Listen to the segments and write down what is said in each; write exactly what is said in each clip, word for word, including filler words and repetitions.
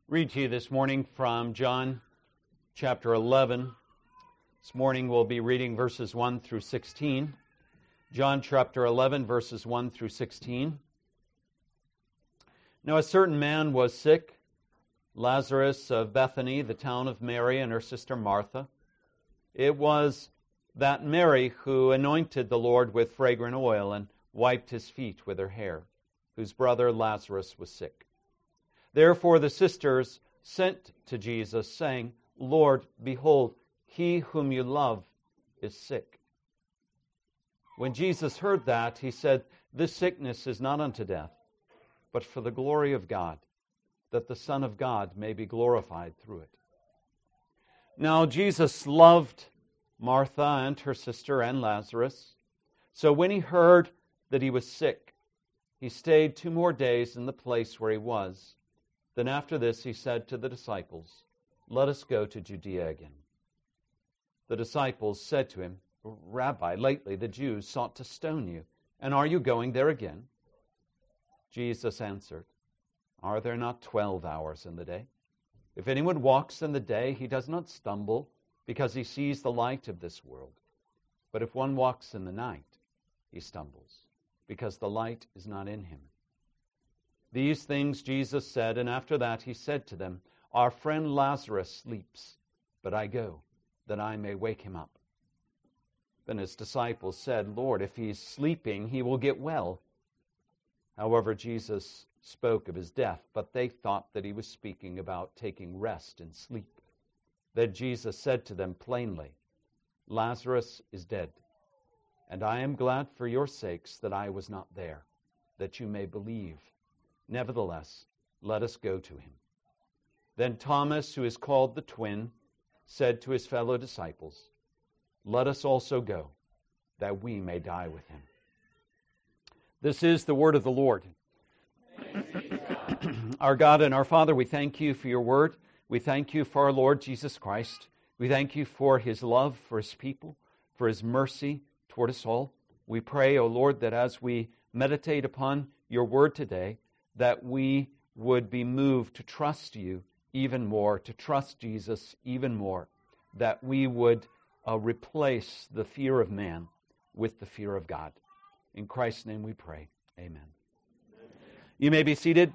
Read to you this morning from John chapter eleven. This morning we'll be reading verses one through sixteen. John chapter eleven, verses one through sixteen. Now a certain man was sick, Lazarus of Bethany, the town of Mary and her sister Martha. It was that Mary who anointed the Lord with fragrant oil and wiped his feet with her hair, whose brother Lazarus was sick. Therefore the sisters sent to Jesus, saying, Lord, behold, he whom you love is sick. When Jesus heard that, he said, This sickness is not unto death, but for the glory of God, that the Son of God may be glorified through it. Now Jesus loved Martha and her sister and Lazarus. So when he heard that he was sick, he stayed two more days in the place where he was. Then after this he said to the disciples, Let us go to Judea again. The disciples said to him, Rabbi, lately the Jews sought to stone you, and are you going there again? Jesus answered, Are there not twelve hours in the day? If anyone walks in the day, he does not stumble, because he sees the light of this world. But if one walks in the night, he stumbles, because the light is not in him. These things Jesus said, and after that he said to them, Our friend Lazarus sleeps, but I go, that I may wake him up. Then his disciples said, Lord, if he is sleeping, he will get well. However, Jesus spoke of his death, but they thought that he was speaking about taking rest in sleep. Then Jesus said to them plainly, Lazarus is dead, and I am glad for your sakes that I was not there, that you may believe. Nevertheless, let us go to him. Then Thomas, who is called the twin, said to his fellow disciples, Let us also go, that we may die with him. This is the word of the Lord. Our God and our Father, we thank you for your word. We thank you for our Lord Jesus Christ. We thank you for his love for his people, for his mercy toward us all. We pray, O Lord, that as we meditate upon your word today, that we would be moved to trust you even more, to trust Jesus even more, that we would uh, replace the fear of man with the fear of God. In Christ's name we pray. Amen. You may be seated.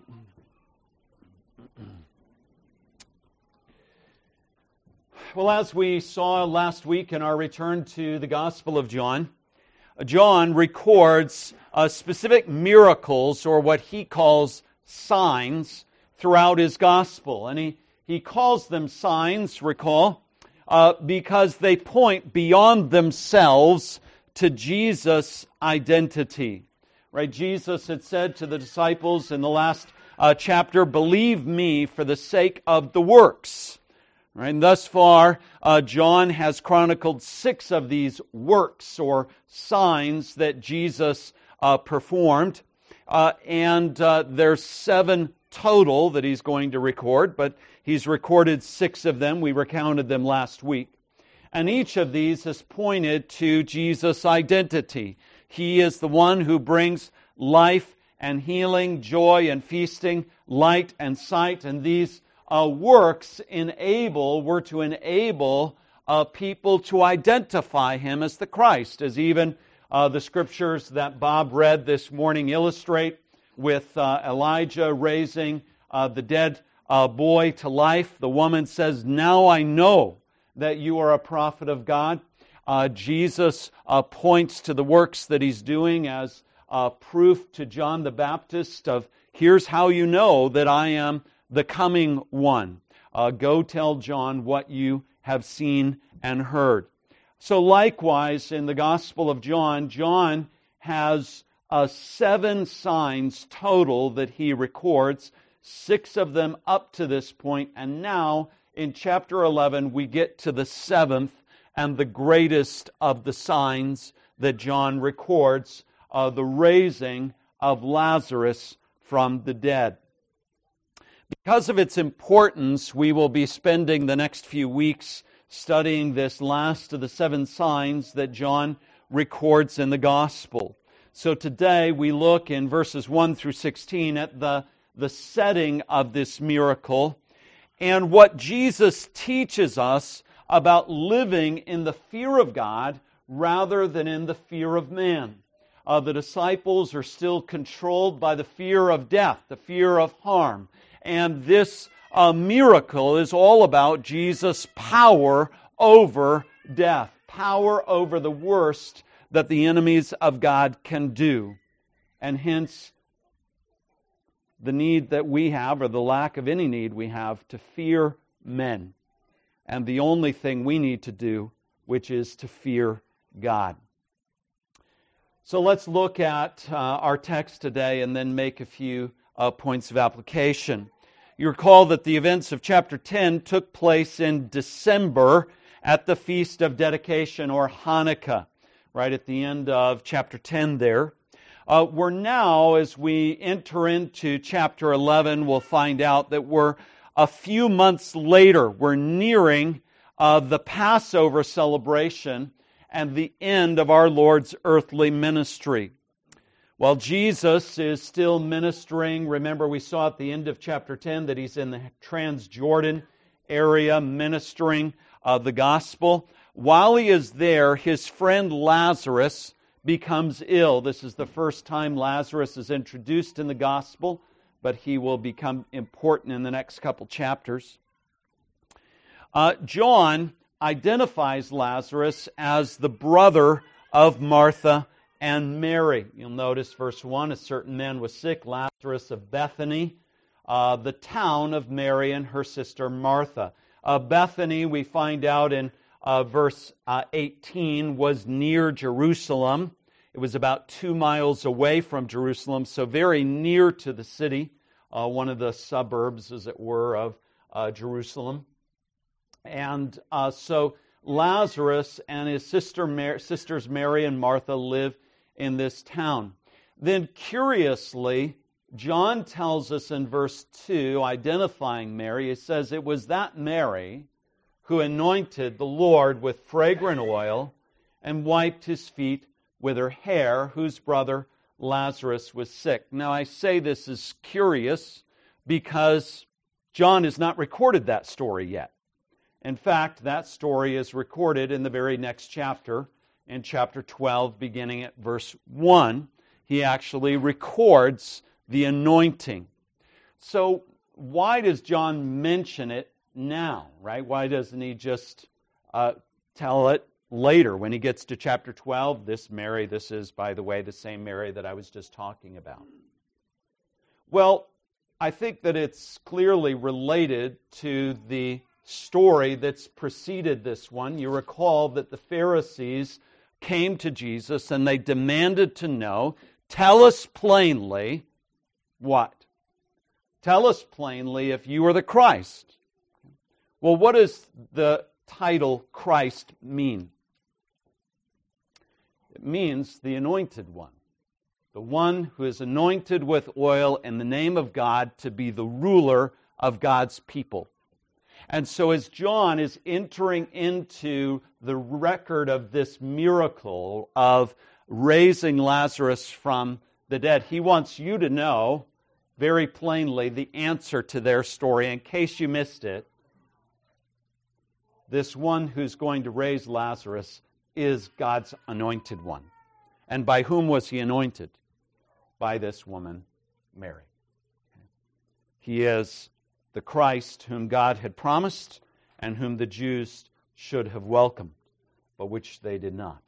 Well, as we saw last week in our return to the Gospel of John, John records uh, specific miracles, or what he calls signs, throughout his Gospel. And he, he calls them signs, recall, uh, because they point beyond themselves to Jesus' identity. Right? Jesus had said to the disciples in the last uh, chapter, Believe me for the sake of the works. Right? And thus far, uh, John has chronicled six of these works or signs that Jesus uh, performed. Uh, and uh, there's seven total that he's going to record, but he's recorded six of them. We recounted them last week. And each of these has pointed to Jesus' identity. He is the one who brings life and healing, joy and feasting, light and sight. And these uh, works enable, were to enable uh, people to identify him as the Christ, as even uh, the scriptures that Bob read this morning illustrate, with uh, Elijah raising uh, the dead uh, boy to life. The woman says, Now I know that you are a prophet of God. Uh, Jesus uh, points to the works that he's doing as uh, proof to John the Baptist of, here's how you know that I am the coming one. Uh, go tell John what you have seen and heard. So likewise, in the Gospel of John, John has uh, seven signs total that he records, six of them up to this point, and now in chapter eleven, we get to the seventh and the greatest of the signs that John records, uh, the raising of Lazarus from the dead. Because of its importance, we will be spending the next few weeks studying this last of the seven signs that John records in the Gospel. So today we look in verses one through sixteen at the, the setting of this miracle. and what Jesus teaches us about living in the fear of God rather than in the fear of man. Uh, the disciples are still controlled by the fear of death, the fear of harm. And this uh, miracle is all about Jesus' power over death, power over the worst that the enemies of God can do. And hence, the need that we have, or the lack of any need we have, to fear men. And the only thing we need to do, which is to fear God. So let's look at uh, our text today and then make a few uh, points of application. You recall that the events of chapter ten took place in December at the Feast of Dedication, or Hanukkah, right at the end of chapter ten there. Uh, we're now, as we enter into chapter eleven, we'll find out that we're a few months later. We're nearing uh, the Passover celebration and the end of our Lord's earthly ministry. While Jesus is still ministering, remember we saw at the end of chapter ten that He's in the Transjordan area ministering uh, the gospel. While He is there, His friend Lazarus becomes ill. This is the first time Lazarus is introduced in the gospel, but he will become important in the next couple chapters. Uh, John identifies Lazarus as the brother of Martha and Mary. You'll notice verse one, a certain man was sick, Lazarus of Bethany, uh, the town of Mary and her sister Martha. Uh, Bethany, we find out in uh, verse uh, eighteen, was near Jerusalem. It was about two miles away from Jerusalem, so very near to the city, uh, one of the suburbs, as it were, of uh, Jerusalem. And uh, so Lazarus and his sister Mar- sisters Mary and Martha live in this town. Then curiously, John tells us in verse two, identifying Mary, it says, it was that Mary who anointed the Lord with fragrant oil and wiped His feet with her hair, whose brother Lazarus was sick. Now I say this is curious because John has not recorded that story yet. In fact, that story is recorded in the very next chapter, in chapter twelve, beginning at verse one. He actually records the anointing. So why does John mention it now, right? Why doesn't he just uh, tell it later when he gets to chapter twelve? This Mary, this is, by the way, the same Mary that I was just talking about. Well, I think that it's clearly related to the story that's preceded this one. You recall that the Pharisees came to Jesus and they demanded to know, tell us plainly what? Tell us plainly if you are the Christ. Well, what does the title Christ mean? It means the anointed one. The one who is anointed with oil in the name of God to be the ruler of God's people. And so as John is entering into the record of this miracle of raising Lazarus from the dead, he wants you to know very plainly the answer to their story. In case you missed it, this one who's going to raise Lazarus is God's anointed one. And by whom was He anointed? By this woman, Mary. He is the Christ whom God had promised and whom the Jews should have welcomed, but which they did not.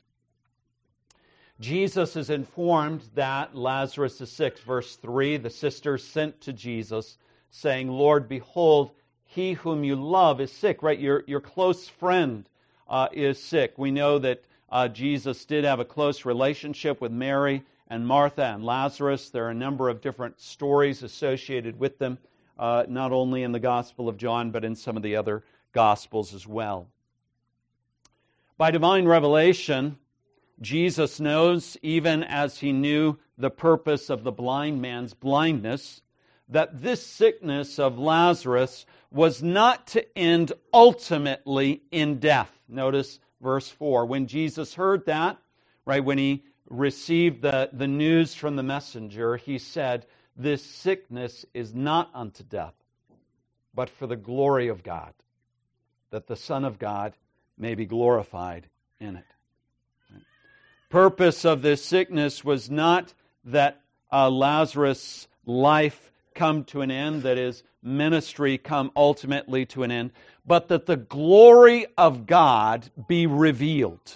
Jesus is informed that Lazarus is sick. Verse three, the sisters sent to Jesus, saying, Lord, behold, he whom you love is sick. Right, your, your close friend uh, is sick. We know that uh, Jesus did have a close relationship with Mary and Martha and Lazarus. There are a number of different stories associated with them. Uh, not only in the Gospel of John, but in some of the other Gospels as well. By divine revelation, Jesus knows, even as He knew the purpose of the blind man's blindness, that this sickness of Lazarus was not to end ultimately in death. Notice verse four. When Jesus heard that, right, when He received the, the news from the messenger, He said, this sickness is not unto death, but for the glory of God, that the Son of God may be glorified in it. Purpose of this sickness was not that uh, Lazarus' life come to an end, that his ministry come ultimately to an end, but that the glory of God be revealed.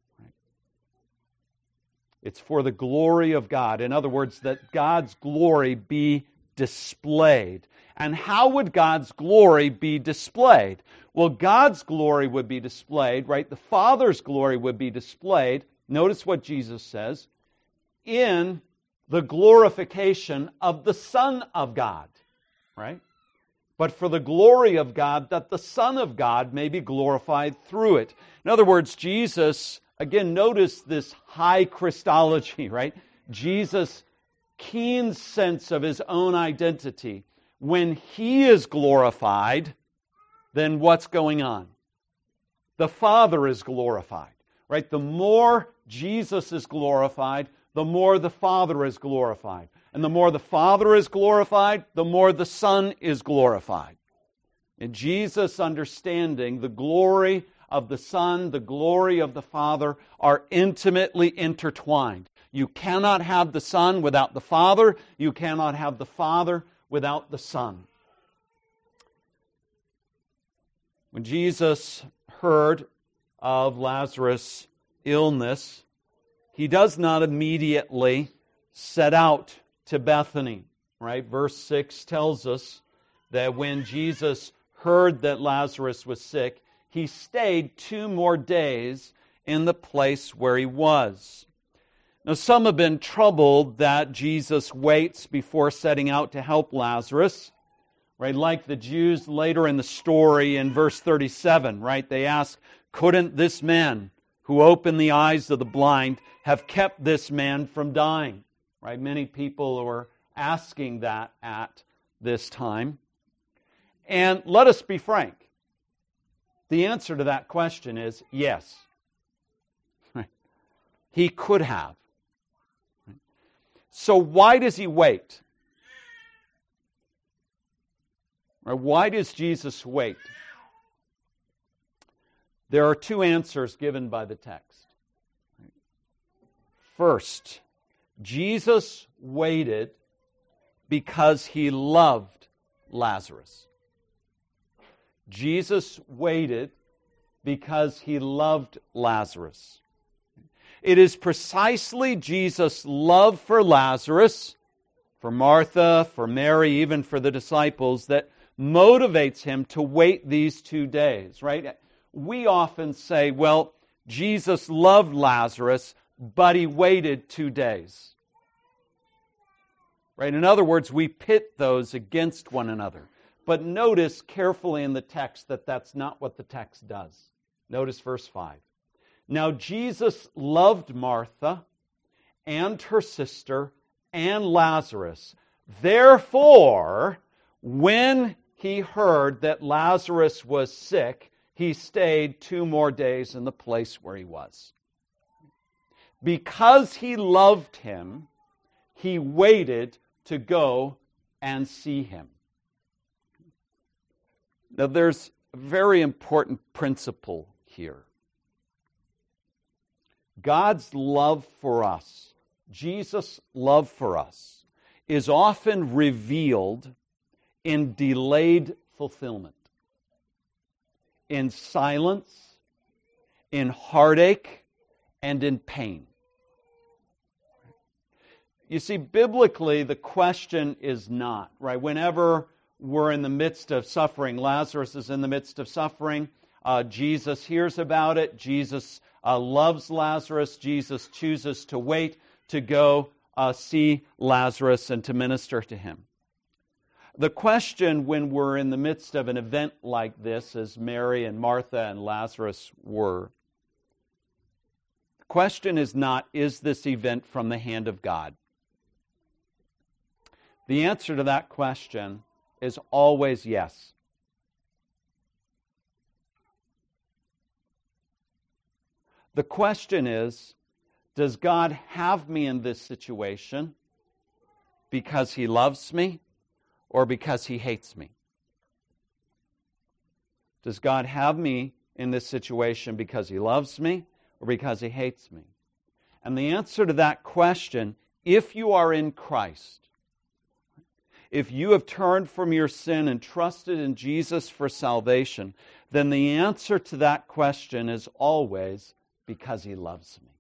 It's for the glory of God. In other words, that God's glory be displayed. And how would God's glory be displayed? Well, God's glory would be displayed, right? The Father's glory would be displayed. Notice what Jesus says, in the glorification of the Son of God, right? But for the glory of God, that the Son of God may be glorified through it. In other words, Jesus, again, notice this high Christology, right? Jesus' keen sense of his own identity. When he is glorified, then what's going on? The Father is glorified, right? The more Jesus is glorified, the more the Father is glorified. And the more the Father is glorified, the more the Son is glorified. In Jesus' understanding, the glory of the Son, the glory of the Father are intimately intertwined. You cannot have the Son without the Father. You cannot have the Father without the Son. When Jesus heard of Lazarus' illness, he does not immediately set out to Bethany, right? Verse six tells us that when Jesus heard that Lazarus was sick, he stayed two more days in the place where he was. Now, some have been troubled that Jesus waits before setting out to help Lazarus, right? Like the Jews later in the story in verse thirty-seven, right? They ask, couldn't this man who opened the eyes of the blind have kept this man from dying? Right? Many people were asking that at this time. And let us be frank. The answer to that question is yes. Right? He could have. Right? So why does he wait? Right? Why does Jesus wait? There are two answers given by the text. Right? First, Jesus waited because he loved Lazarus. Jesus waited because he loved Lazarus. It is precisely Jesus' love for Lazarus, for Martha, for Mary, even for the disciples, that motivates him to wait these two days, right? We often say, well, Jesus loved Lazarus, but he waited two days. Right? In other words, we pit those against one another. But notice carefully in the text that that's not what the text does. Notice verse five. Now Jesus loved Martha and her sister and Lazarus. Therefore, when he heard that Lazarus was sick, he stayed two more days in the place where he was. Because he loved him, he waited to go and see him. Now there's a very important principle here. God's love for us, Jesus' love for us, is often revealed in delayed fulfillment, in silence, in heartache, and in pain. You see, biblically, the question is not, right? Whenever we're in the midst of suffering, Lazarus is in the midst of suffering, uh, Jesus hears about it, Jesus uh, loves Lazarus, Jesus chooses to wait to go uh, see Lazarus and to minister to him. The question when we're in the midst of an event like this, as Mary and Martha and Lazarus were, the question is not, is this event from the hand of God? The answer to that question is always yes. The question is, does God have me in this situation because he loves me or because he hates me? Does God have me in this situation because He loves me or because He hates me? And the answer to that question, if you are in Christ, if you have turned from your sin and trusted in Jesus for salvation, then the answer to that question is always because He loves me.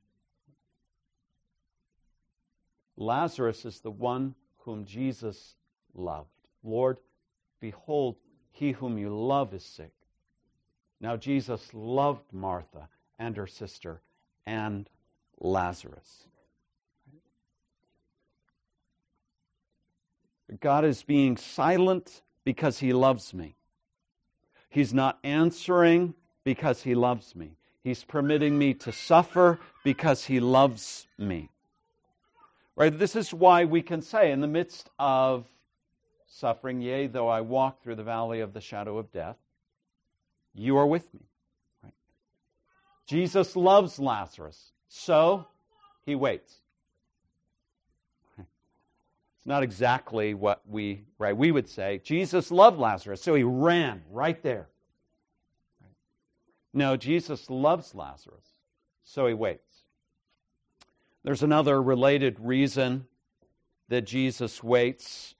Lazarus is the one whom Jesus loved. Lord, behold, he whom you love is sick. Now Jesus loved Martha and her sister and Lazarus. God is being silent because He loves me. He's not answering because He loves me. He's permitting me to suffer because He loves me. Right? This is why we can say, in the midst of suffering, yea, though I walk through the valley of the shadow of death, you are with me. Right? Jesus loves Lazarus, so He waits. It's not exactly what we, right, we would say. Jesus loved Lazarus, so He ran right there. Right? No, Jesus loves Lazarus, so He waits. There's another related reason that Jesus waits.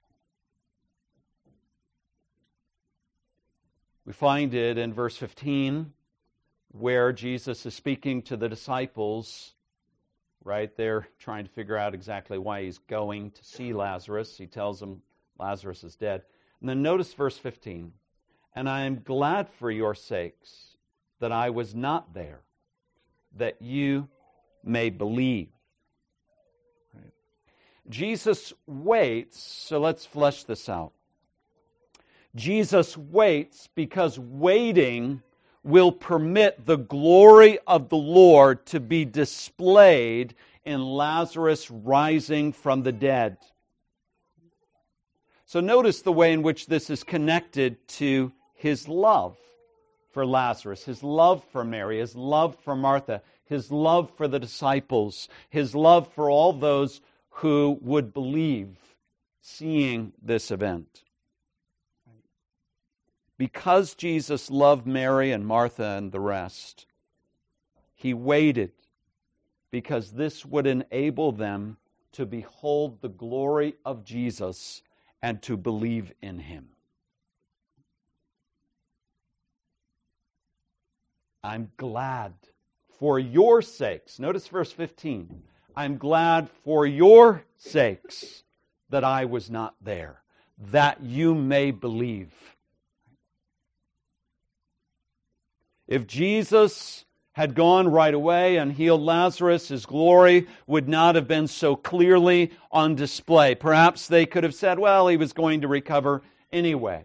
We find it in verse fifteen, where Jesus is speaking to the disciples. Right? They're trying to figure out exactly why He's going to see Lazarus. He tells them Lazarus is dead. And then notice verse fifteen. And I am glad for your sakes that I was not there, that you may believe. Right? Jesus waits, so let's flesh this out. Jesus waits because waiting will permit the glory of the Lord to be displayed in Lazarus rising from the dead. So notice the way in which this is connected to His love for Lazarus, His love for Mary, His love for Martha, His love for the disciples, His love for all those who would believe seeing this event. Because Jesus loved Mary and Martha and the rest, He waited because this would enable them to behold the glory of Jesus and to believe in Him. I'm glad for your sakes. Notice verse fifteen. I'm glad for your sakes that I was not there, that you may believe. If Jesus had gone right away and healed Lazarus, His glory would not have been so clearly on display. Perhaps they could have said, well, he was going to recover anyway.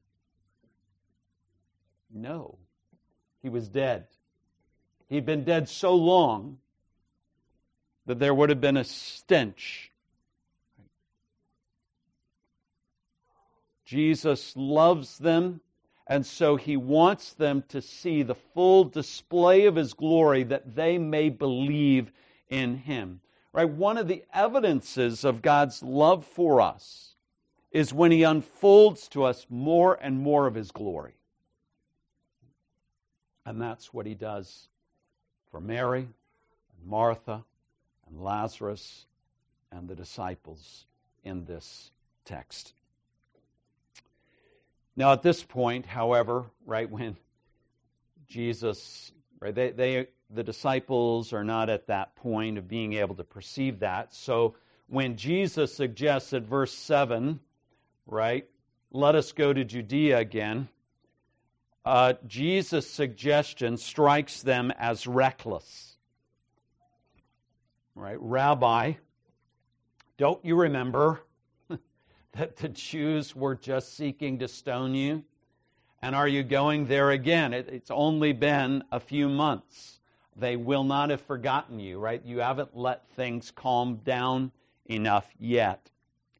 No, he was dead. He'd been dead so long that there would have been a stench. Jesus loves them. And so He wants them to see the full display of His glory that they may believe in Him. Right? One of the evidences of God's love for us is when He unfolds to us more and more of His glory. And that's what He does for Mary, and Martha, and Lazarus, and the disciples in this text. Now, at this point, however, right, when Jesus, right, they, they, the disciples are not at that point of being able to perceive that. So when Jesus suggests at verse seven, right, let us go to Judea again, uh, Jesus' suggestion strikes them as reckless. Right, Rabbi, don't you remember that the Jews were just seeking to stone you? And are you going there again? It, it's only been a few months. They will not have forgotten you, right? You haven't let things calm down enough yet.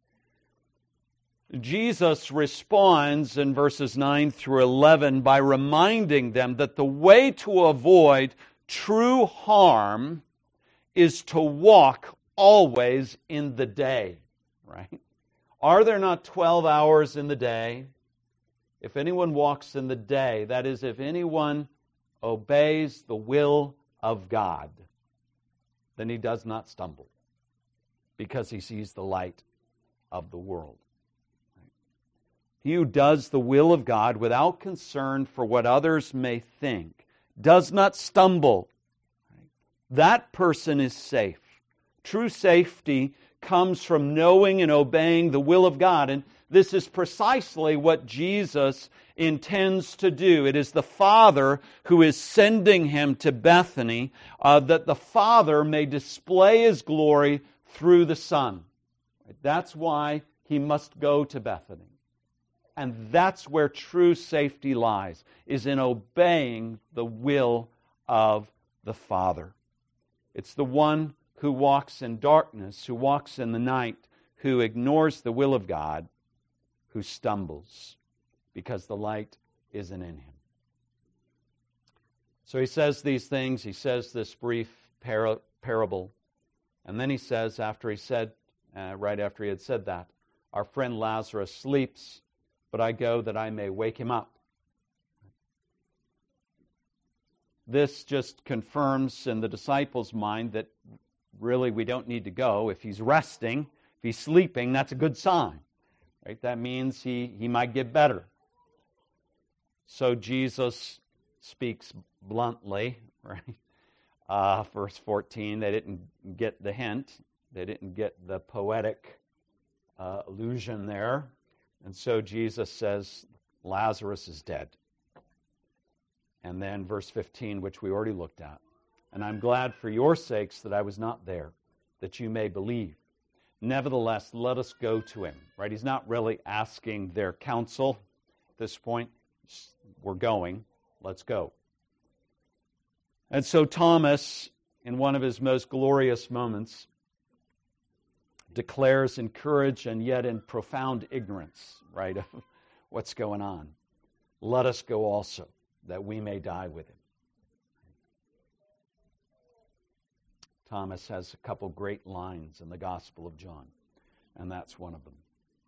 Jesus responds in verses nine through eleven by reminding them that the way to avoid true harm is to walk always in the day, right? Are there not twelve hours in the day? If anyone walks in the day, that is, if anyone obeys the will of God, then he does not stumble, because he sees the light of the world. He who does the will of God without concern for what others may think does not stumble. That person is safe. True safety comes from knowing and obeying the will of God. And this is precisely what Jesus intends to do. It is the Father who is sending him to Bethany, uh, that the Father may display his glory through the Son. That's why he must go to Bethany. And that's where true safety lies, is in obeying the will of the Father. It's the one who walks in darkness, who walks in the night, who ignores the will of God, who stumbles, because the light isn't in him. So he says these things, he says this brief par- parable, and then he says, after he said, uh, right after he had said that, our friend Lazarus sleeps, but I go that I may wake him up. This just confirms in the disciples' mind that really we don't need to go. If he's resting, if he's sleeping, that's a good sign. Right? That means he, he might get better. So Jesus speaks bluntly, right? Uh, verse fourteen, they didn't get the hint. They didn't get the poetic uh, allusion there. And so Jesus says, Lazarus is dead. And then verse fifteen, which we already looked at. And I'm glad for your sakes that I was not there, that you may believe. Nevertheless, let us go to him. Right? He's not really asking their counsel at this point. We're going. Let's go. And so Thomas, in one of his most glorious moments, declares in courage and yet in profound ignorance, right, of what's going on. Let us go also, that we may die with him. Thomas has a couple great lines in the Gospel of John, and that's one of them.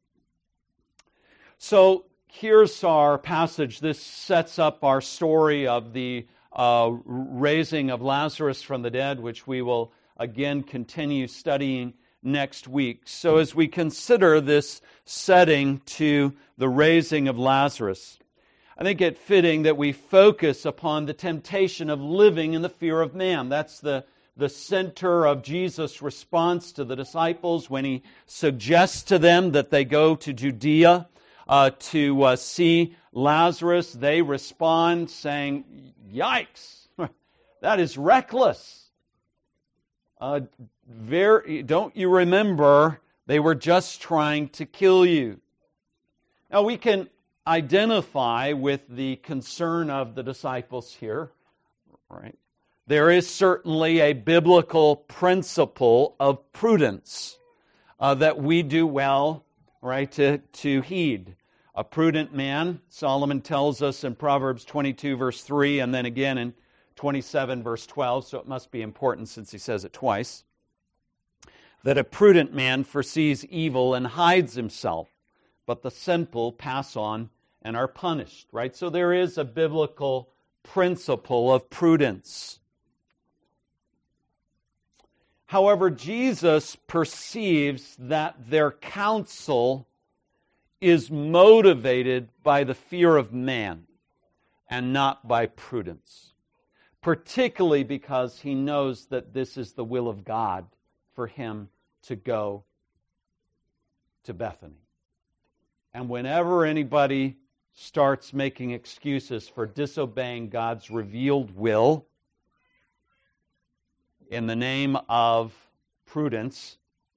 So here's our passage. This sets up our story of the uh, raising of Lazarus from the dead, which we will again continue studying next week. So as we consider this setting to the raising of Lazarus, I think it fitting that we focus upon the temptation of living in the fear of man. That's the, the center of Jesus' response to the disciples when he suggests to them that they go to Judea uh, to uh, see Lazarus. They respond saying, yikes, that is reckless. Uh, very, don't you remember they were just trying to kill you? Now we can identify with the concern of the disciples here, right? There is certainly a biblical principle of prudence uh, that we do well, right, to, to heed. A prudent man, Solomon tells us in Proverbs twenty-two, verse three, and then again in twenty-seven, verse twelve, so it must be important since he says it twice, that a prudent man foresees evil and hides himself, but the simple pass on and are punished, right? So there is a biblical principle of prudence. However, Jesus perceives that their counsel is motivated by the fear of man and not by prudence, particularly because he knows that this is the will of God for him to go to Bethany. And whenever anybody starts making excuses for disobeying God's revealed will in the name of prudence,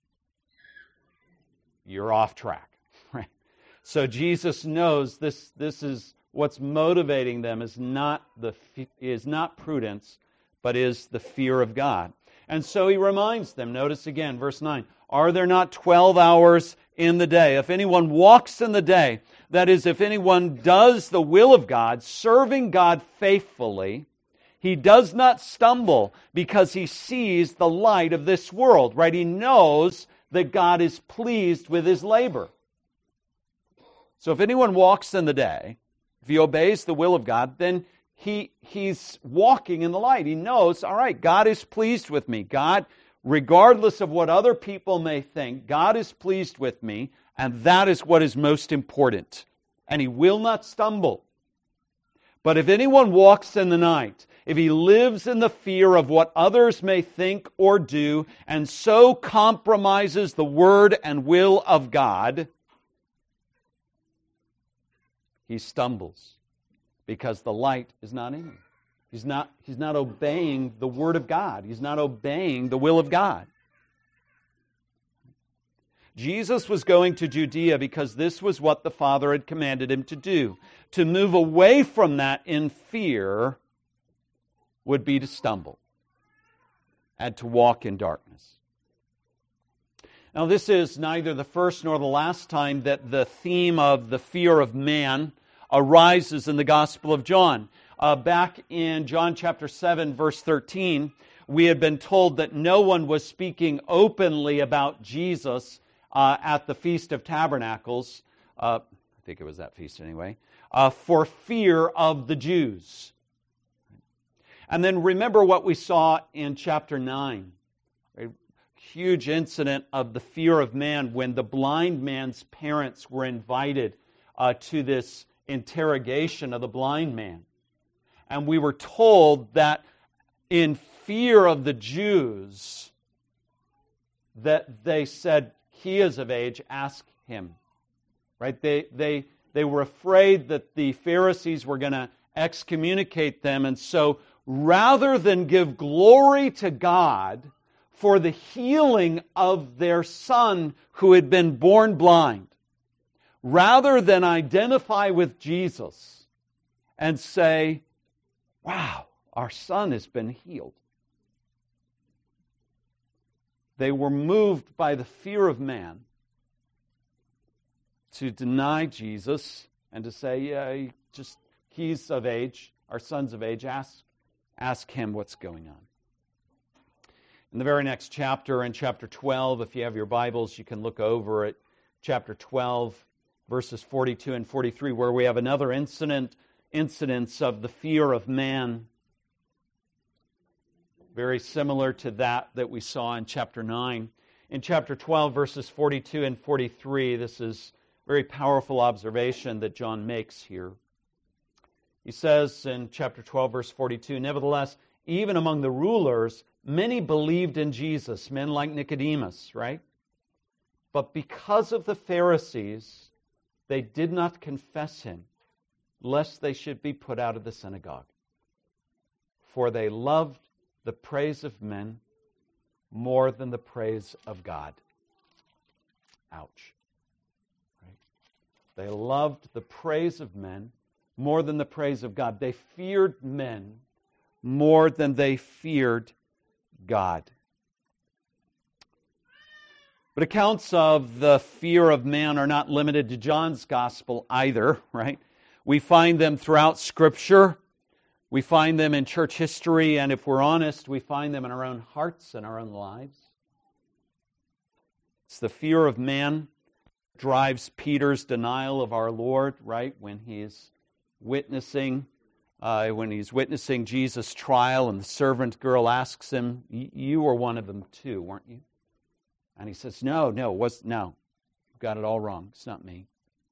you're off track, right? So Jesus knows this, this is what's motivating them is not the is not prudence, but is the fear of God. And so he reminds them, notice again, verse nine, are there not twelve hours in the day? If anyone walks in the day, that is, if anyone does the will of God, serving God faithfully, he does not stumble because he sees the light of this world, right? He knows that God is pleased with his labor. So if anyone walks in the day, if he obeys the will of God, then he he's walking in the light. He knows, all right, God is pleased with me. God, regardless of what other people may think, God is pleased with me, and that is what is most important. And he will not stumble. But if anyone walks in the night, if he lives in the fear of what others may think or do, and so compromises the word and will of God, he stumbles because the light is not in him. He's not, he's not obeying the word of God. He's not obeying the will of God. Jesus was going to Judea because this was what the Father had commanded him to do. To move away from that in fear would be to stumble and to walk in darkness. Now, this is neither the first nor the last time that the theme of the fear of man arises in the Gospel of John. Uh, back in John chapter seven, verse thirteen, we had been told that no one was speaking openly about Jesus uh, at the Feast of Tabernacles. Uh, I think it was that feast anyway. Uh, for fear of the Jews. And then remember what we saw in chapter nine. A huge incident of the fear of man when the blind man's parents were invited uh, to this interrogation of the blind man. And we were told that in fear of the Jews, that they said, he is of age, ask him. Right? They, they, they were afraid that the Pharisees were going to excommunicate them, and so rather than give glory to God for the healing of their son who had been born blind, rather than identify with Jesus and say, wow, our son has been healed, they were moved by the fear of man to deny Jesus and to say, yeah, he just he's of age, our son's of age, ask, ask him what's going on. In the very next chapter, in chapter twelve, if you have your Bibles, you can look over at chapter twelve, verses forty-two and forty-three, where we have another incident, incidence of the fear of man, very similar to that that we saw in chapter nine. In chapter twelve, verses forty-two and forty-three, this is a very powerful observation that John makes here. He says in chapter twelve, verse forty-two, nevertheless, even among the rulers, many believed in Jesus, men like Nicodemus, right? But because of the Pharisees, they did not confess him, lest they should be put out of the synagogue. For they loved the praise of men more than the praise of God. Ouch. Right? They loved the praise of men more than the praise of God. They feared men more than they feared God. But accounts of the fear of man are not limited to John's gospel either, right? We find them throughout Scripture. We find them in church history, and if we're honest, we find them in our own hearts and our own lives. It's the fear of man that drives Peter's denial of our Lord, right? When he's witnessing, uh, when he's witnessing Jesus' trial, and the servant girl asks him, "You were one of them too, weren't you?" And he says, "No, no, was no, you've got it all wrong. It's not me."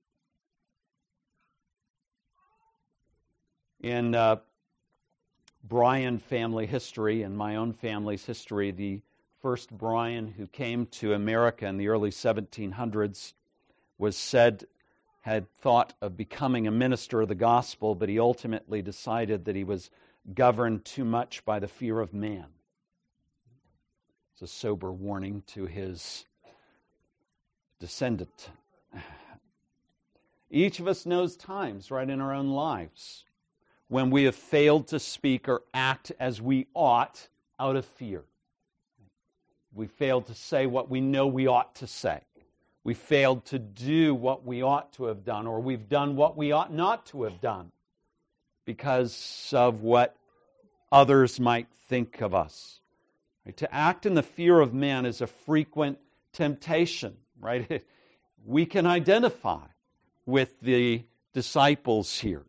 In uh, Bryan family history and my own family's history, the first Bryan who came to America in the early seventeen hundreds was said, had thought of becoming a minister of the gospel, but he ultimately decided that he was governed too much by the fear of man. It's a sober warning to his descendant. Each of us knows times, right, in our own lives when we have failed to speak or act as we ought out of fear. We failed to say what we know we ought to say. We failed to do what we ought to have done, or we've done what we ought not to have done because of what others might think of us. Right? To act in the fear of man is a frequent temptation, right? We can identify with the disciples here.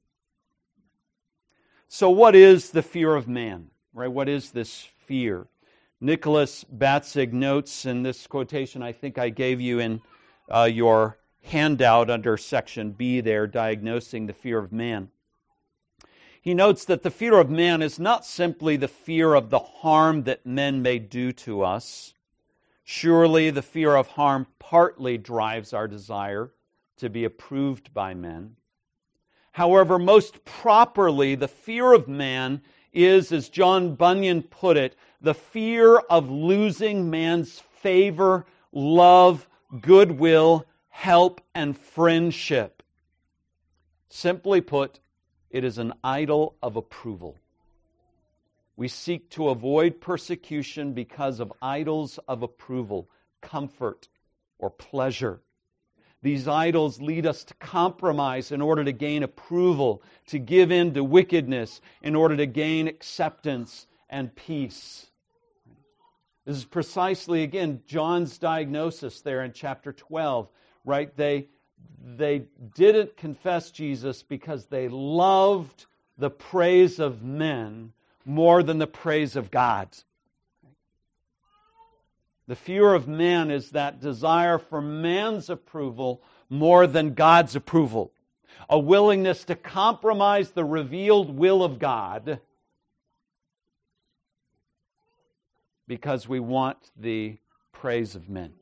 So what is the fear of man? Right? What is this fear? Nicholas Batzig notes in this quotation I think I gave you in uh, your handout under section B there, diagnosing the fear of man. He notes that the fear of man is not simply the fear of the harm that men may do to us. Surely the fear of harm partly drives our desire to be approved by men. However, most properly, the fear of man is, as John Bunyan put it, the fear of losing man's favor, love, goodwill, help, and friendship. Simply put, it is an idol of approval. We seek to avoid persecution because of idols of approval, comfort, or pleasure. These idols lead us to compromise in order to gain approval, to give in to wickedness in order to gain acceptance and peace. This is precisely, again, John's diagnosis there in chapter twelve, right? They, they didn't confess Jesus because they loved the praise of men more than the praise of God. The fear of man is that desire for man's approval more than God's approval. A willingness to compromise the revealed will of God because we want the praise of men.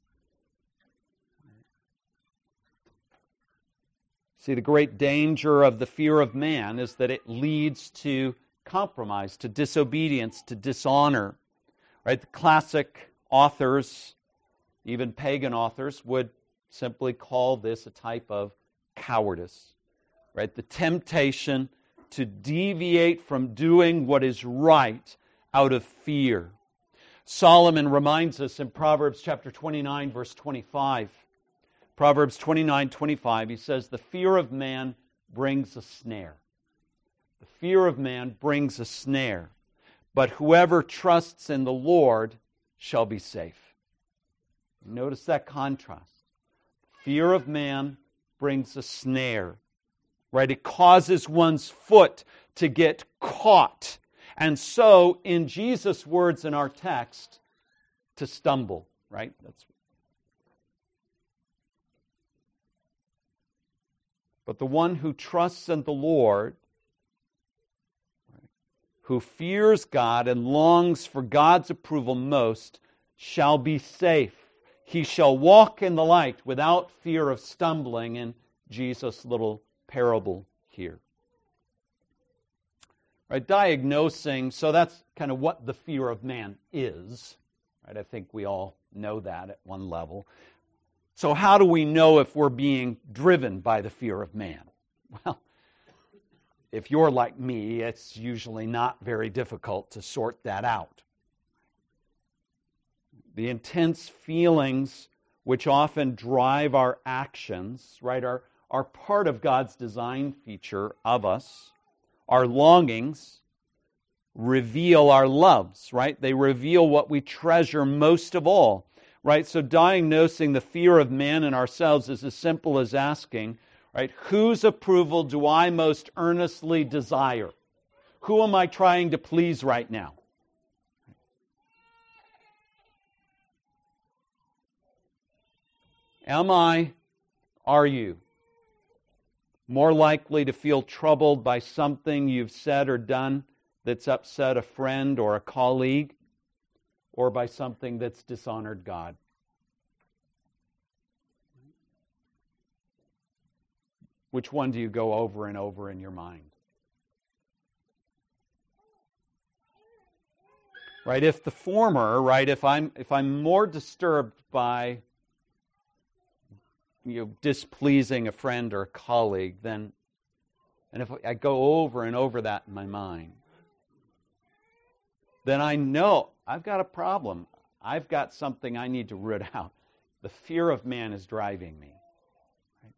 See, the great danger of the fear of man is that it leads to compromise, to disobedience, to dishonor. Right? The classic authors, even pagan authors, would simply call this a type of cowardice. Right? The temptation to deviate from doing what is right out of fear. Solomon reminds us in Proverbs chapter twenty-nine, verse twenty-five. Proverbs twenty-nine, twenty-five, he says, "The fear of man brings a snare." The fear of man brings a snare. But whoever trusts in the Lord shall be safe. Notice that contrast. Fear of man brings a snare. Right? It causes one's foot to get caught. And so, in Jesus' words in our text, to stumble. Right? That's But the one who trusts in the Lord, who fears God and longs for God's approval most, shall be safe. He shall walk in the light without fear of stumbling, in Jesus' little parable here. Right, diagnosing, so that's kind of what the fear of man is. Right, I think we all know that at one level. So how do we know if we're being driven by the fear of man? Well, if you're like me, it's usually not very difficult to sort that out. The intense feelings which often drive our actions, right, are, are part of God's design feature of us. Our longings reveal our loves, right? They reveal what we treasure most of all, right? So diagnosing the fear of man in ourselves is as simple as asking, right, whose approval do I most earnestly desire? Who am I trying to please right now? Am I, are you, more likely to feel troubled by something you've said or done that's upset a friend or a colleague, or by something that's dishonored God? Which one do you go over and over in your mind? Right, if the former, right, if I'm if I'm more disturbed by, you know, displeasing a friend or a colleague, then, and if I go over and over that in my mind, then I know I've got a problem. I've got something I need to root out. The fear of man is driving me. Right?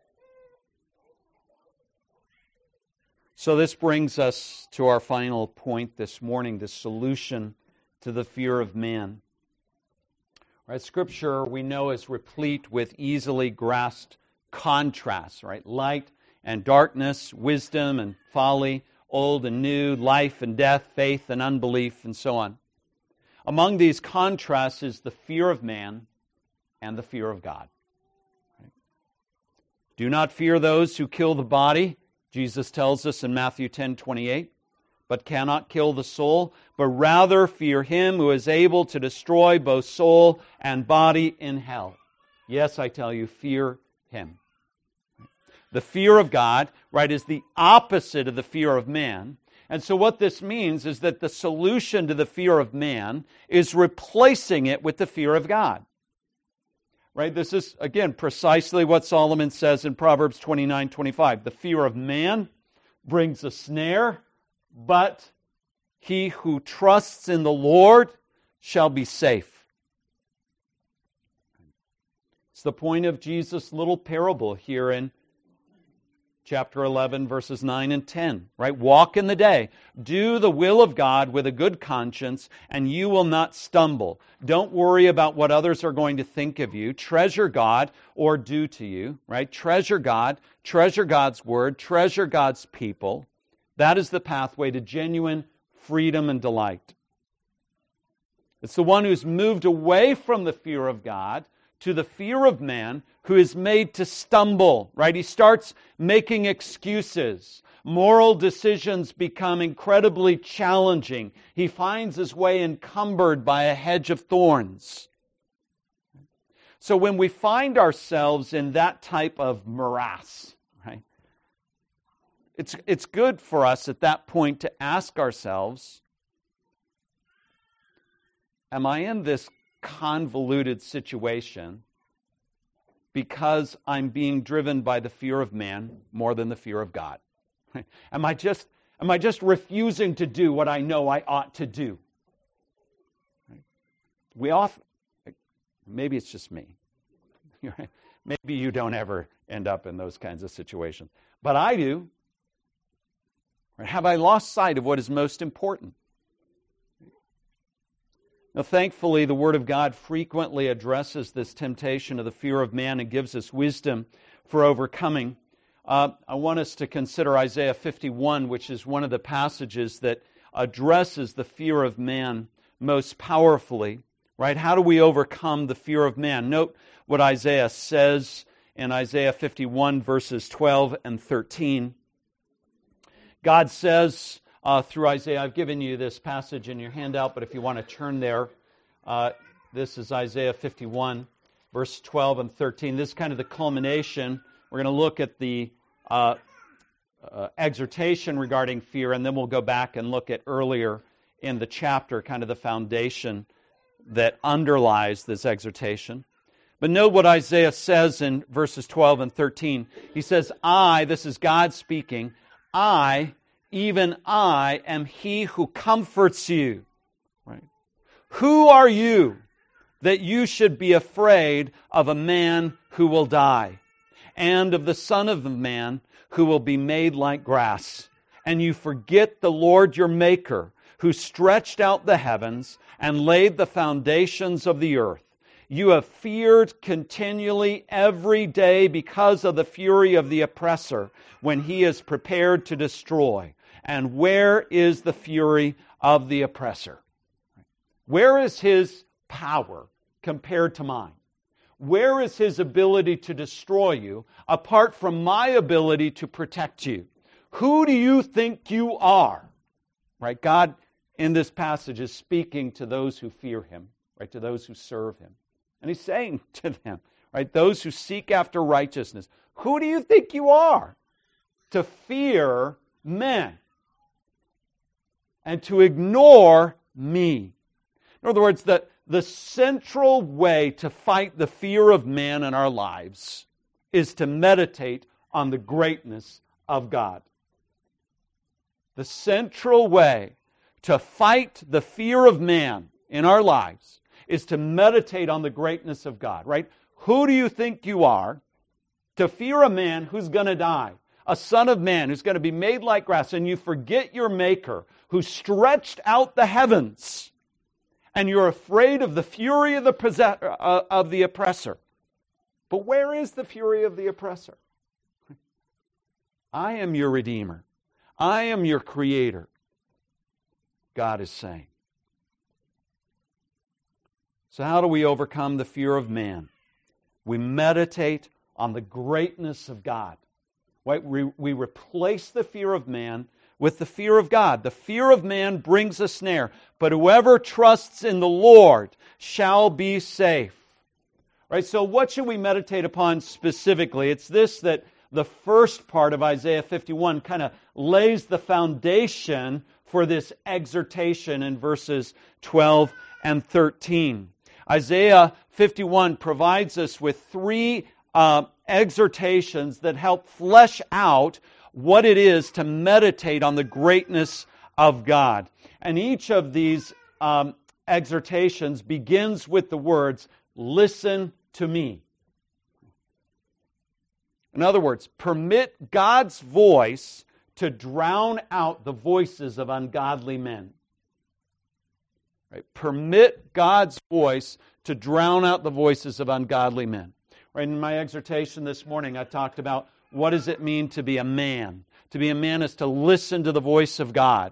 So this brings us to our final point this morning, the solution to the fear of man. Right, Scripture, we know, is replete with easily grasped contrasts, right? Light and darkness, wisdom and folly, old and new, life and death, faith and unbelief, and so on. Among these contrasts is the fear of man and the fear of God. Right? Do not fear those who kill the body, Jesus tells us in Matthew ten twenty-eight, but cannot kill the soul, but rather fear him who is able to destroy both soul and body in hell. Yes, I tell you, fear him. The fear of God, right, is the opposite of the fear of man. And so what this means is that the solution to the fear of man is replacing it with the fear of God. Right? This is, again, precisely what Solomon says in Proverbs twenty-nine twenty-five. The fear of man brings a snare, but he who trusts in the Lord shall be safe. It's the point of Jesus' little parable here in chapter eleven, verses nine and ten, right? Walk in the day. Do the will of God with a good conscience, and you will not stumble. Don't worry about what others are going to think of you. Treasure God or do to you, right? Treasure God, treasure God's word, treasure God's people. That is the pathway to genuine freedom and delight. It's the one who's moved away from the fear of God to the fear of man, who is made to stumble, right? He starts making excuses. Moral decisions become incredibly challenging. He finds his way encumbered by a hedge of thorns. So when we find ourselves in that type of morass, right, it's, it's good for us at that point to ask ourselves, am I in this convoluted situation because I'm being driven by the fear of man more than the fear of God? Am I just, am I just refusing to do what I know I ought to do? We often, maybe it's just me. Maybe you don't ever end up in those kinds of situations. But I do. Have I lost sight of what is most important? Now, thankfully, the Word of God frequently addresses this temptation of the fear of man and gives us wisdom for overcoming. Uh, I want us to consider Isaiah fifty-one, which is one of the passages that addresses the fear of man most powerfully. Right? How do we overcome the fear of man? Note what Isaiah says in Isaiah fifty-one, verses twelve and thirteen. God says, Uh, through Isaiah, I've given you this passage in your handout, but if you want to turn there, uh, this is Isaiah fifty-one, verse twelve and thirteen. This is kind of the culmination. We're going to look at the uh, uh, exhortation regarding fear, and then we'll go back and look at earlier in the chapter, kind of the foundation that underlies this exhortation. But note what Isaiah says in verses twelve and thirteen. He says, I, this is God speaking, I, even I am he who comforts you. Right? Who are you that you should be afraid of a man who will die, and of the Son of the Man who will be made like grass? And you forget the Lord your Maker, who stretched out the heavens and laid the foundations of the earth. You have feared continually every day because of the fury of the oppressor, when he is prepared to destroy. And where is the fury of the oppressor? Where is his power compared to mine? Where is his ability to destroy you apart from my ability to protect you? Who do you think you are? Right? God in this passage is speaking to those who fear him, right? To those who serve him. And he's saying to them, right, those who seek after righteousness, who do you think you are to fear men and to ignore me? In other words, the, the central way to fight the fear of man in our lives is to meditate on the greatness of God. The central way to fight the fear of man in our lives is to meditate on the greatness of God, right? Who do you think you are to fear a man who's going to die? A son of man who's going to be made like grass, and you forget your Maker who stretched out the heavens, and you're afraid of the fury of the, possess- uh, of the oppressor. But where is the fury of the oppressor? I am your Redeemer. I am your Creator, God is saying. So how do we overcome the fear of man? We meditate on the greatness of God. Right? We, we replace the fear of man with the fear of God. The fear of man brings a snare, but whoever trusts in the Lord shall be safe. Right? So what should we meditate upon specifically? It's this, that the first part of Isaiah fifty-one kind of lays the foundation for this exhortation in verses twelve and thirteen. Isaiah fifty-one provides us with three uh, exhortations that help flesh out what it is to meditate on the greatness of God. And each of these um, exhortations begins with the words, "Listen to me." In other words, permit God's voice to drown out the voices of ungodly men. Right? Permit God's voice to drown out the voices of ungodly men. Right? In my exhortation this morning, I talked about what does it mean to be a man. To be a man is to listen to the voice of God.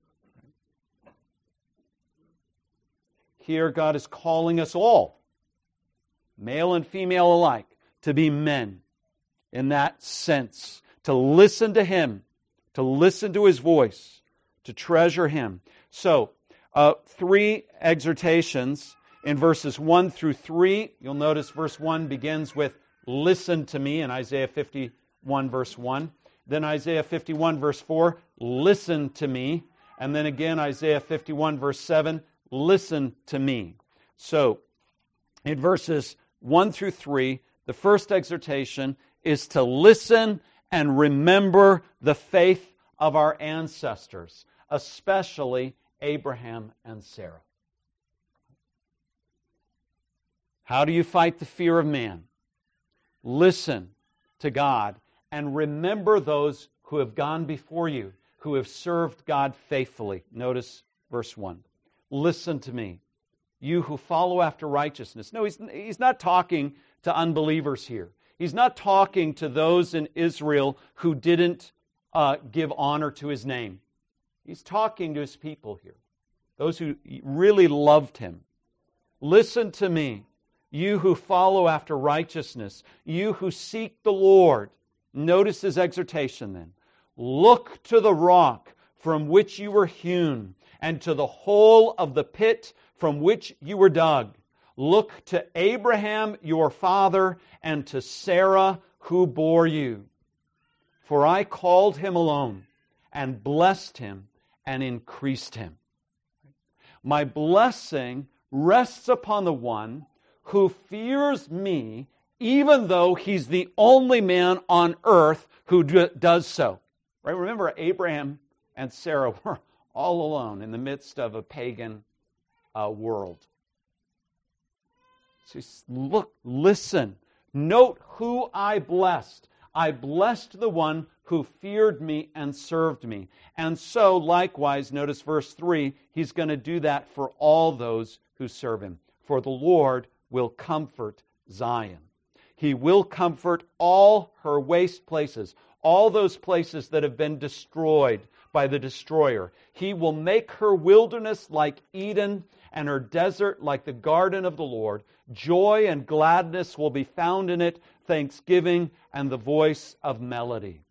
Here, God is calling us all, male and female alike, to be men. In that sense, to listen to Him, to listen to His voice, to treasure Him. So, uh, three exhortations in verses one through three. You'll notice verse one begins with, "Listen to me," in Isaiah fifty-one verse one. Then Isaiah fifty-one verse four, "Listen to me." And then again Isaiah fifty-one verse seven, "Listen to me." So, in verses one through three, the first exhortation is to listen and remember the faith of our ancestors, especially Abraham and Sarah. How do you fight the fear of man? Listen to God and remember those who have gone before you, who have served God faithfully. Notice verse one. "Listen to me, you who follow after righteousness." No, he's, he's not talking to unbelievers here. He's not talking to those in Israel who didn't uh, give honor to His name. He's talking to His people here, those who really loved Him. "Listen to me, you who follow after righteousness, you who seek the Lord." Notice his exhortation then. "Look to the rock from which you were hewn, and to the hole of the pit from which you were dug. Look to Abraham your father, and to Sarah who bore you. For I called him alone, and blessed him, and increased him." My blessing rests upon the one who fears me, even though he's the only man on earth who do, does so. Right? Remember, Abraham and Sarah were all alone in the midst of a pagan uh, world. So look, listen, note who I blessed. I blessed the one who feared me and served me. And so, likewise, notice verse three, he's going to do that for all those who serve Him. "For the Lord will comfort Zion." He will comfort all her waste places, all those places that have been destroyed by the destroyer. He will make her wilderness like Eden, and her desert like the garden of the Lord. Joy and gladness will be found in it, thanksgiving and the voice of melody.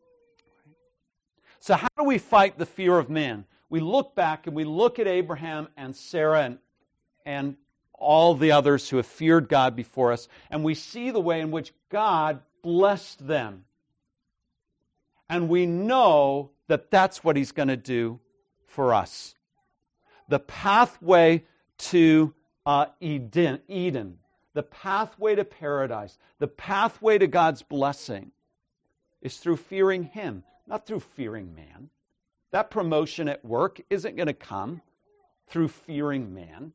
So how do we fight the fear of man? We look back and we look at Abraham and Sarah and, and all the others who have feared God before us, and we see the way in which God blessed them. And we know that that's what He's going to do for us. The pathway to uh, Eden, Eden, the pathway to paradise, the pathway to God's blessing is through fearing Him, not through fearing man. That promotion at work isn't going to come through fearing man.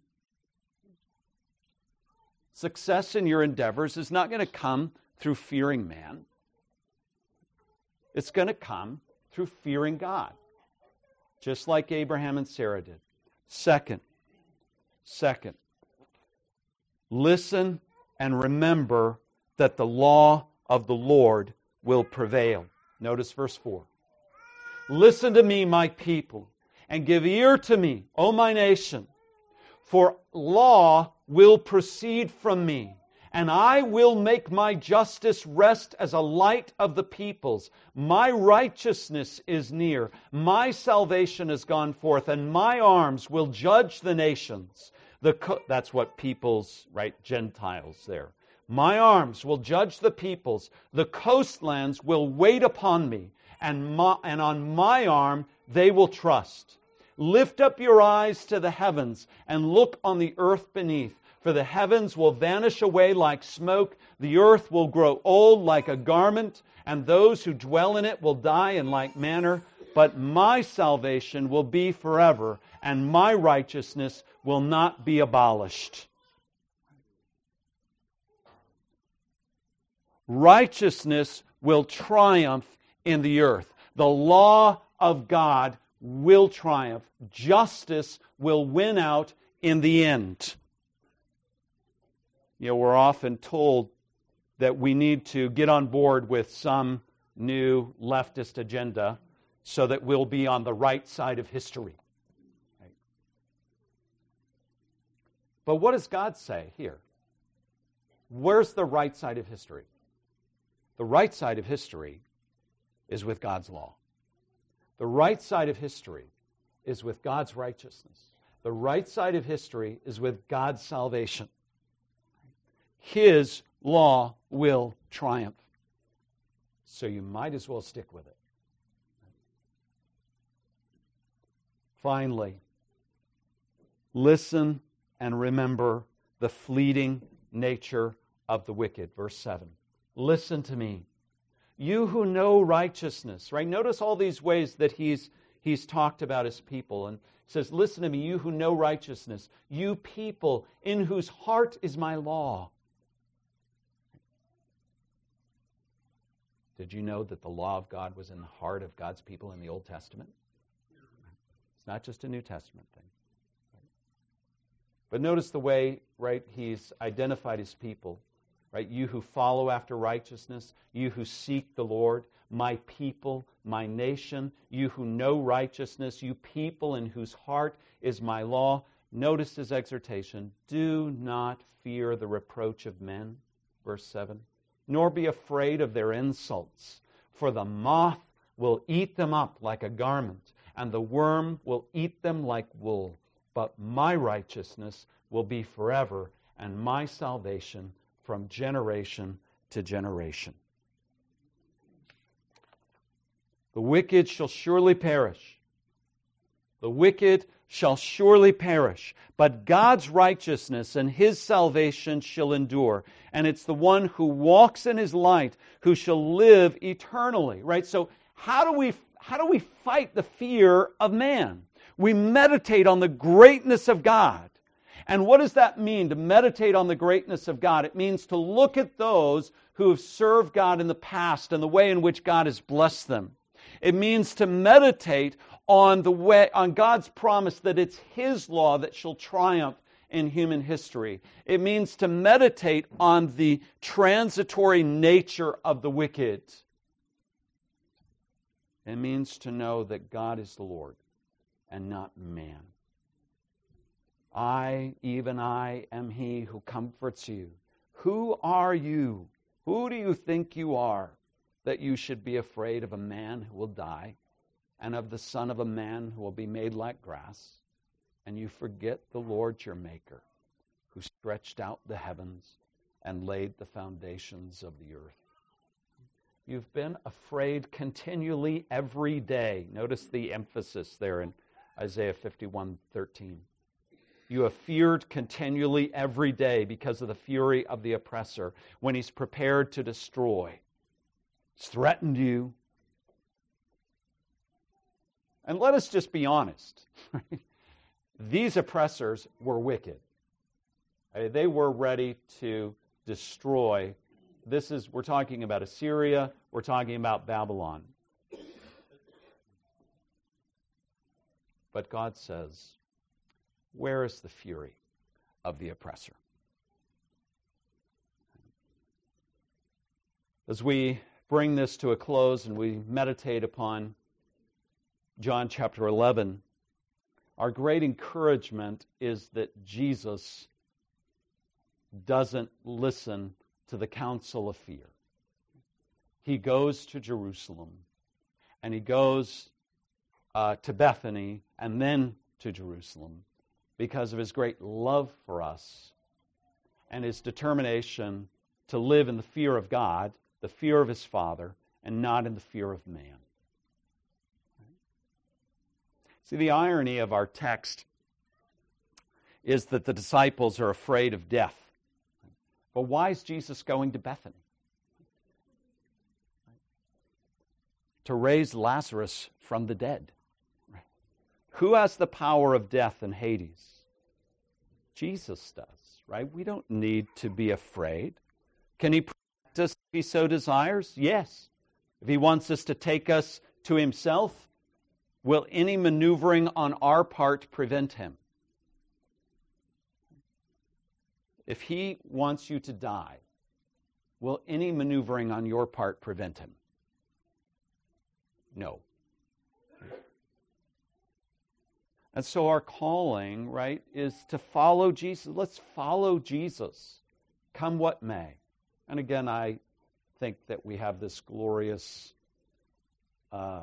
Success in your endeavors is not going to come through fearing man. It's going to come through fearing God, just like Abraham and Sarah did. Second, second, listen and remember that the law of the Lord will prevail. Notice verse four. Listen to me, my people, and give ear to me, O my nation, for law will proceed from me, and I will make my justice rest as a light of the peoples. My righteousness is near, my salvation has gone forth, and my arms will judge the nations. The co- that's what peoples, right? Gentiles there. My arms will judge the peoples. The coastlands will wait upon me, and, my, and on my arm they will trust. Lift up your eyes to the heavens and look on the earth beneath. For the heavens will vanish away like smoke, the earth will grow old like a garment, and those who dwell in it will die in like manner. But my salvation will be forever, and my righteousness will not be abolished. Righteousness will triumph in the earth. The law of God will triumph. Justice will win out in the end. You know, we're often told that we need to get on board with some new leftist agenda so that we'll be on the right side of history. Right? But what does God say here? Where's the right side of history? The right side of history is with God's law. The right side of history is with God's righteousness. The right side of history is with God's salvation. His law will triumph. So you might as well stick with it. Finally, listen and remember the fleeting nature of the wicked. Verse seven. Listen to me, you who know righteousness. Right? Notice all these ways that he's he's talked about his people. And says, listen to me, you who know righteousness. You people in whose heart is my law. Did you know that the law of God was in the heart of God's people in the Old Testament? It's not just a New Testament thing. But notice the way, right, he's identified his people. Right? You who follow after righteousness, you who seek the Lord, my people, my nation, you who know righteousness, you people in whose heart is my law. Notice his exhortation, do not fear the reproach of men, verse seven, nor be afraid of their insults, for the moth will eat them up like a garment, and the worm will eat them like wool. But my righteousness will be forever, and my salvation from generation to generation. The wicked shall surely perish. The wicked shall surely perish, but God's righteousness and His salvation shall endure. And it's the one who walks in His light who shall live eternally. Right? So how do we how do we fight the fear of man? We meditate on the greatness of God. And what does that mean, to meditate on the greatness of God? It means to look at those who have served God in the past and the way in which God has blessed them. It means to meditate on the way, on God's promise that it's His law that shall triumph in human history. It means to meditate on the transitory nature of the wicked. It means to know that God is the Lord and not man. I, even I, am He who comforts you. Who are you? Who do you think you are, that you should be afraid of a man who will die, and of the son of a man who will be made like grass? And you forget the Lord your Maker, who stretched out the heavens and laid the foundations of the earth. You've been afraid continually every day. Notice the emphasis there in Isaiah fifty-one thirteen. You have feared continually every day because of the fury of the oppressor when he's prepared to destroy. He's threatened you. And let us just be honest. These oppressors were wicked. They were ready to destroy. This is, we're talking about Assyria, we're talking about Babylon. But God says, where is the fury of the oppressor? As we bring this to a close and we meditate upon John chapter eleven, our great encouragement is that Jesus doesn't listen to the counsel of fear. He goes to Jerusalem, and he goes uh, to Bethany and then to Jerusalem because of his great love for us and his determination to live in the fear of God, the fear of his Father, and not in the fear of man. See, the irony of our text is that the disciples are afraid of death. But why is Jesus going to Bethany? To raise Lazarus from the dead. Who has the power of death and Hades? Jesus does, right? We don't need to be afraid. Can he protect us if he so desires? Yes. If he wants us to take us to himself, will any maneuvering on our part prevent him? If he wants you to die, will any maneuvering on your part prevent him? No. And so our calling, right, is to follow Jesus. Let's follow Jesus, come what may. And again, I think that we have this glorious uh,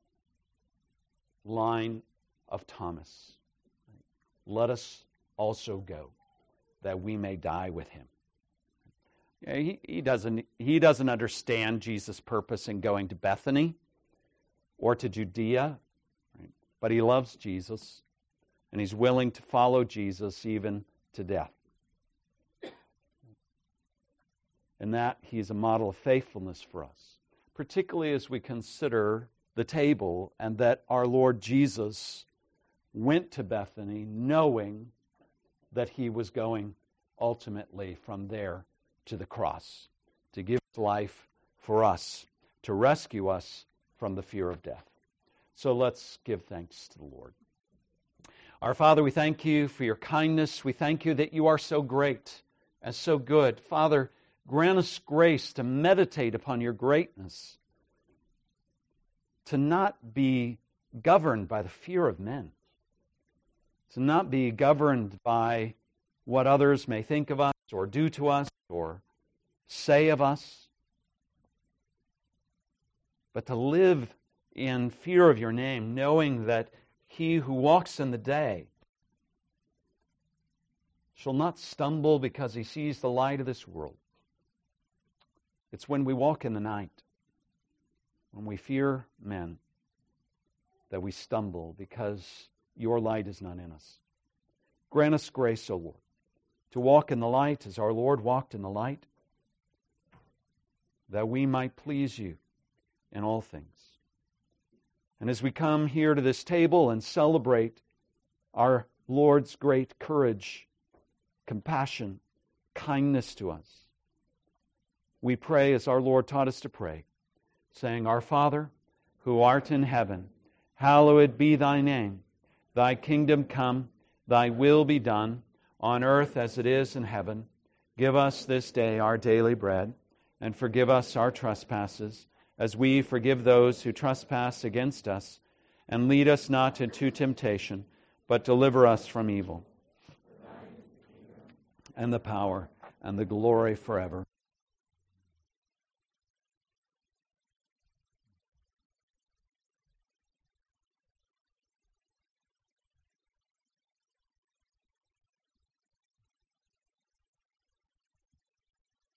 line of Thomas. Let us also go, that we may die with him. Yeah, he, he doesn't, he doesn't understand Jesus' purpose in going to Bethany or to Judea, right? But he loves Jesus, and he's willing to follow Jesus even to death. And that he's a model of faithfulness for us, particularly as we consider the table and that our Lord Jesus went to Bethany knowing that he was going ultimately from there to the cross to give his life for us, to rescue us from the fear of death. So let's give thanks to the Lord. Our Father, we thank you for your kindness. We thank you that you are so great and so good. Father, grant us grace to meditate upon your greatness, to not be governed by the fear of men, to not be governed by what others may think of us or do to us or say of us, but to live in fear of your name, knowing that he who walks in the day shall not stumble because he sees the light of this world. It's when we walk in the night, when we fear men, that we stumble because your light is not in us. Grant us grace, O Lord, to walk in the light as our Lord walked in the light, that we might please you in all things. And as we come here to this table and celebrate our Lord's great courage, compassion, kindness to us, we pray as our Lord taught us to pray, saying, Our Father, who art in heaven, hallowed be thy name. Thy kingdom come, thy will be done, on earth as it is in heaven. Give us this day our daily bread, and forgive us our trespasses, as we forgive those who trespass against us. And lead us not into temptation, but deliver us from evil. And the power and the glory forever.